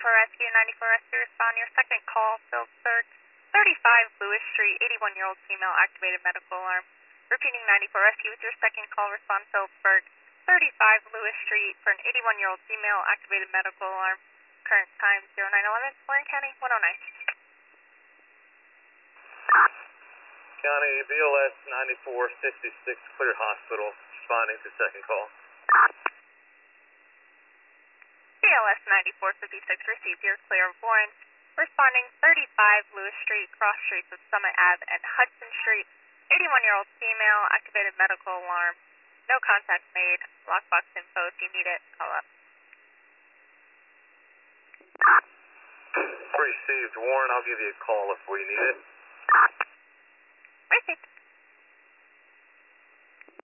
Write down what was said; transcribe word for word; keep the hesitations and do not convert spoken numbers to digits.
ninety-four Rescue, ninety-four Rescue, respond your second call, Phillipsburg, thirty-five Lewis Street, eighty-one-year-old female, activated medical alarm. Repeating ninety-four Rescue with your second call, respond Phillipsburg, thirty-five Lewis Street for an eighty-one-year-old female, activated medical alarm. Current time zero nine eleven, Warren County, one oh nine. County B L S ninety-four sixty-six, clear hospital, responding to second call. B L S ninety-four fifty-six, received your clear of Warren. Responding thirty-five Lewis Street, cross streets of Summit Ave and Hudson Street. eighty-one-year-old female, activated medical alarm. No contact made. Lockbox info if you need it. Call up. Received, Warren. I'll give you a call if we need it. Received.